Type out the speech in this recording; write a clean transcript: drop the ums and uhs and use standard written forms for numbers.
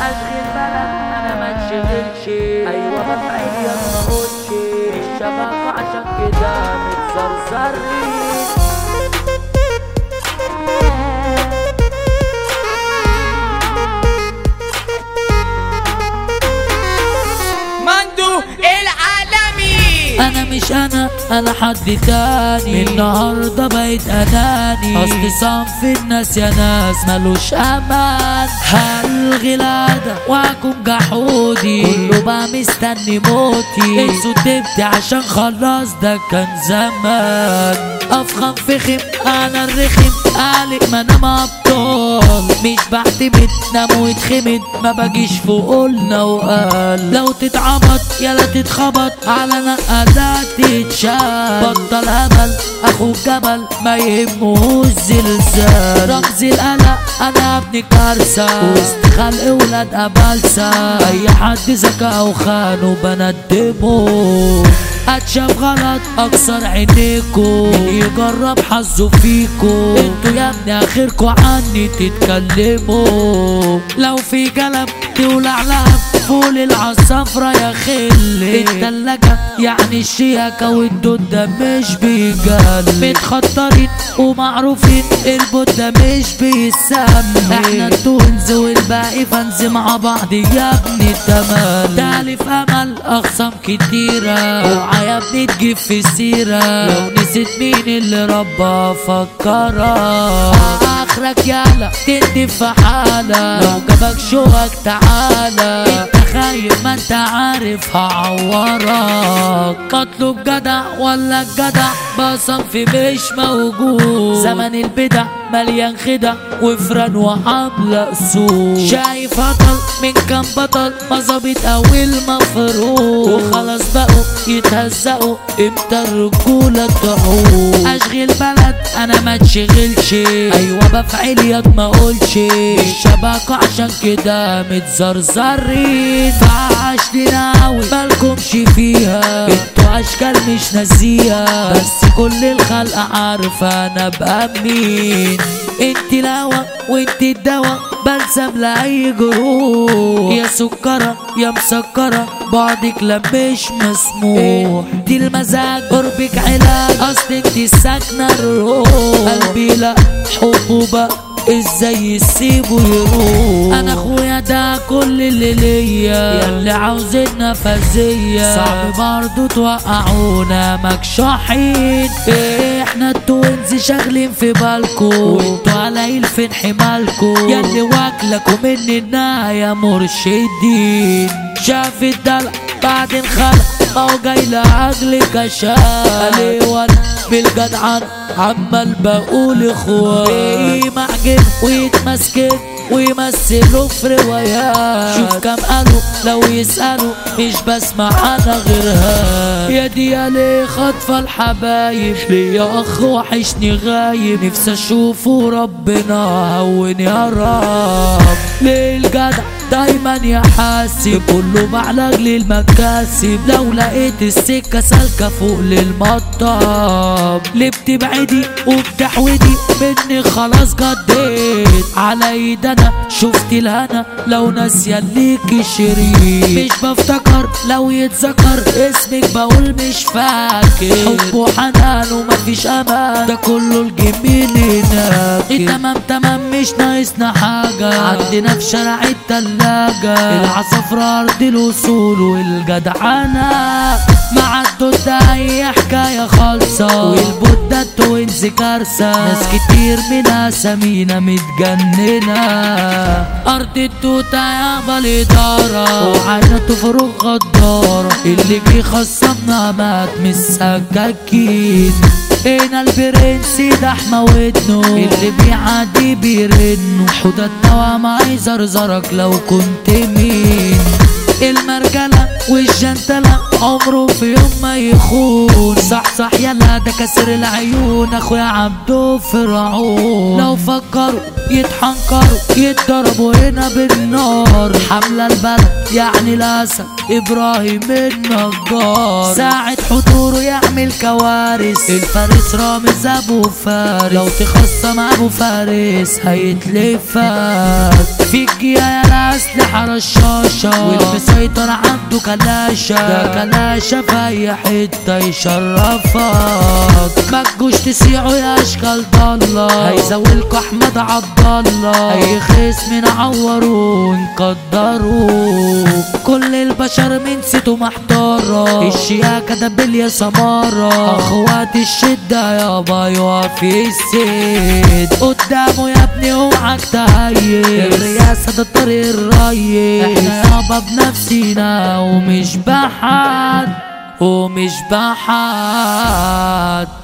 اشغل بلد انا ما اتشغلش، ايوه بفعل يا ما اقولش الشبكة عشان كده متزرزرين. مندو العالمي. انا مش انا حد تاني، النهارده بقيت اناني، اصل صنف الناس يا ناس ملوش امان. هلغي العادة وهكون جحودي، كله بقى مستني موتي، انسوا تبتي عشان خلاص ده كان زمان. افخم فخم انا الرخم قالق ما انا مبطال، مش بعتمد نام واتخمد ما باجيش فوق قلنا وقال. لو تتعبط يلا تتخبط على نقدات تتشال، بطل امل اخوك جبل ما يهمهوش زلزال. رمز القلق انا ابن كارثة وسط خلق ولاد ابلسة، اي حد ذكاء وخانه بندمه. اتشاف غلط اكسر عينيكو، يجرب حظه فيكو، انتوا يا ابني اخركو عني تتكلموا. لو في كلام تولع لهب فول العصافرة يا خلي، التلاجة يعني الشياكة والدودة مش بيجل، متخطرين ومعروفين البودة مش بيسمي، احنا التونز والباقي فانز مع بعض يا ابني تمام. تالف امل اخصام كتيرة اوعى يا ابني تجيب في سيرة، لو نسيت مين اللي ربى فكرك اخرك يالا تندف في حالة، لو جابك شوك تعالى، انت خايف ما انت عارف هعورك. مطلوب جدع ولا الجدع بصنفي مش موجود، زمن البدع مليان خدع وفران وعاملة سوق. شايف هطل من كام بطل مظابيط اوي المفروض، وخلاص بقوا يتهزقوا امتى الرجولة تعود. اشغل بلد انا ما اتشغلش، ايوه بفعل ياض ما اقولش الشبكة عشان كده متزرزرين. فعاش لناوي مالكمش فيها، انتوا اشكال مش ناسيها، بس كل الخلق عارفة انا بقى مين. انت الهوا وانت الدوا بلسم لاي جروح، يا سكرة يا مسكرة بعدك لا مش مسموح. دي المزاج قربك علاج اصل انت ساكنة الروح، قلبي لا حبه بقى ازاي يسيبه يروح. انا اخويا ده كل اللي ليا، ياللي عاوزين نفسية صعب برضو توقعونا مكشوحين. احنا التوينز شاغلين في بالكو وانتوا قليل فين حمالكو، ياللي واكلكوا من النهاية مرشدين. شاف الدلع بعدين خلق ما هو جاي لعجلك اشال، وانا بالجدعان عمال بقول اخوان ايه معجن ويتمسكن ويمثلوا في روايات. شوف كام قالوا لو يسألوا مش بسمع انا غيرها، يا دي يا ليه خاطفة الحبايب ليا اخ وحشني غايب، نفسي اشوفه ربنا هون يا رب. ليه الجدع دايما يحاسب كله بعلاج للمكاسب، لو لقيت السكة سالكة فوق للمطب ليه بتبعدي وبتحودي مني خلاص جديت على ايد انا شفت الهنا لو ناسية ليكي شريك، مش بفتكر لو يتذكر اسمك بقول مش فاكر، حب وحنان ومفيش امان ده كله الجميل هناك. تمام مش ناقصنا حاجة عندنا في شارع التلاجة، العصافرة ارض الوصول والجدعنة مع الدودة اي حكاية خالصة، والبودة التوينز كارثة ناس كتير من اسامينا متجننة. ارض التوتة يابا الادارة وعينة فروغ غدارة، اللي جه خصمنا مات من السكاكين. هنا البرنس ده احمى ودنه اللي بيعدي بيرنه، حوضة التوام عايز ارزرك لو كنت مين. المرجلة والجنتلة عمره في يوم ما يخون، صح يلا ده كسر العيون اخويا عبده فرعون. لو فكروا يتحنكروا يتضربوا هنا بالنار، حملة البلد يعني الاسد ابراهيم النجار، ساعة حضوره يعمل كوارث الفارس رامز ابو فارس، لو تخصم ابو فارس هيتلفك. في الجياية الأسلحة رشاشة والمسيطر عنده كلاشة، ده كلاشة في أي حتة يشرفك. ما تجوش تسيعوا يا أشكال ضالة، هيزاولكوا أحمد عبدالله. أي خصم نعوروه نقدروه، كل البشر من سيتو محتارة. الشياكة ده بليا سمارة، أخوات الشدة يابا يقف السيد قدامه يا ابني اوعك تهيس. الرئاسة ده طريق الريس، احنا يابا بنفسينا ومش بحد ومش بحد.